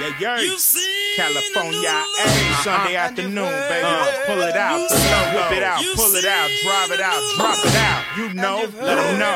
Yeah, California, Sunday afternoon, baby. Pull it out, whip it out, pull it out, drive it out, drop it out. You know, let them know.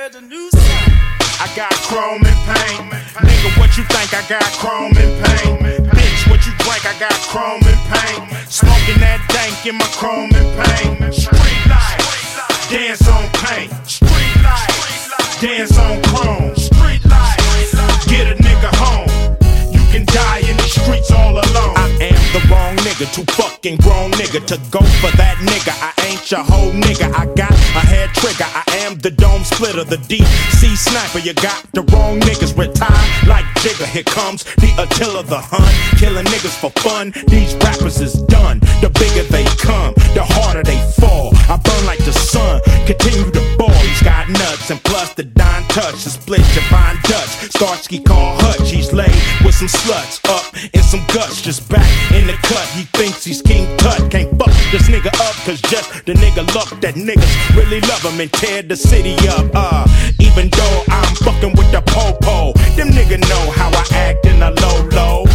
I got chrome and paint. Nigga, what you think? I got chrome and paint. Bitch, what you drink? I got chrome and paint. Smoking that dank in my chrome and paint. Street life, dance on paint. Street life, dance on chrome. Street life, get a nigga home. You can die in the streets all alone. I am the wrong nigga, too fucking grown nigga to go for that nigga. I ain't your whole nigga. I got a head trigger. I am the dome splitter, the DC sniper. You got the wrong niggas retired like Jigger. Here comes the Attila the Hun, killing niggas for fun. These rappers is done. The bigger they come, the harder they fall. I burn like the sun, continue to ball. He's got nuts and plus the Don touch, the split Javon Dutch. Starsky call Hutch. He's laid with some sluts up and some guts, just back in the cut. He thinks he's King Tut. Can't fuck this nigga up, cause just the nigga luck that niggas really love him and tear the city up. Even though I'm fucking with the po-po, them nigga know how I act in a low-low.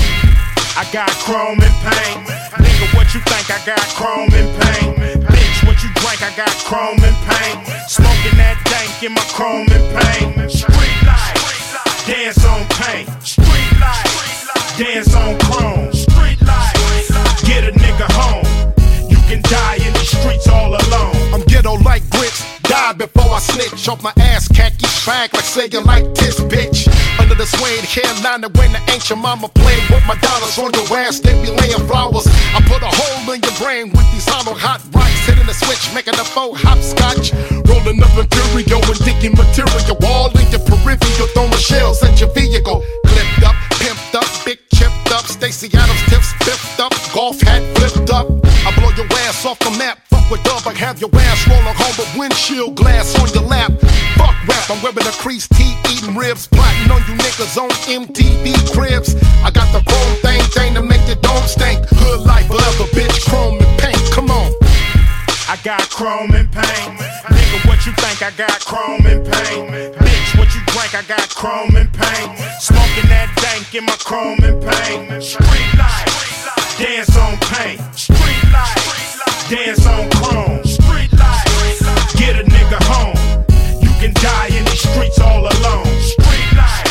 I got chrome and paint. Nigga, what you think? I got chrome and paint. Bitch, what you drink? I got chrome and paint. Smoking that dank in my chrome and paint. Street life, dance on paint. Street life, dance on chrome. Street life, get a nigga home. You can die in the streets all alone. I'm ghetto like grits, die before I snitch. Off my ass, khaki swag like say you like this, bitch. Under the suede hairline when the ancient mama played with my dollars on your ass, they be laying flowers. I put a hole in your brain with these hollow hot rocks, hitting the switch, making a faux hopscotch. Rolling up Imperial and digging material, all in your peripheral, throwing shells at your vehicle. Clipped up, pimped up, big chipped up, Stacey Adams tips spiffed up, golf hat flipped up. I blow your ass off the map, fuck with dub, I have your ass rolling home with windshield glass on your lap. Fuck rap, I'm wearing a creased tee, eating ribs, plotting on you niggas on MTV cribs. I got the chrome thing to make it don't stink. Hood like leather, bitch, chrome and paint, come on. I got chrome and paint. Nigga, what you think? I got chrome and paint. Bitch, what you drink? I got chrome and paint. Smoking that dank in my chrome and paint. Street life, dance on paint. Street life, dance on chrome. Street life, get a nigga home. You can die in the streets all alone. Street life,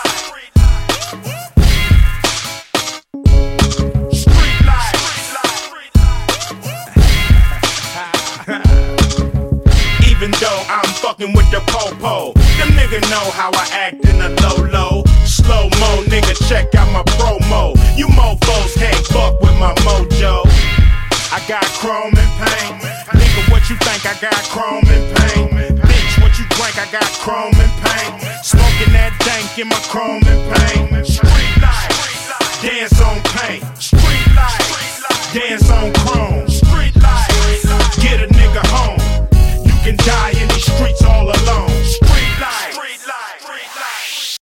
street life. Even though I'm fucking with the po-po, them nigga know how I act in a low-low. Slow-mo, nigga, check out my promo. You mofos can't fuck with my mojo. I got chrome and paint. Nigga, what you think? I got chrome and paint. Bitch, what you drink? I got chrome and paint. Smoking that dank in my chrome and paint. Street life, dance on paint. Street life, dance on chrome.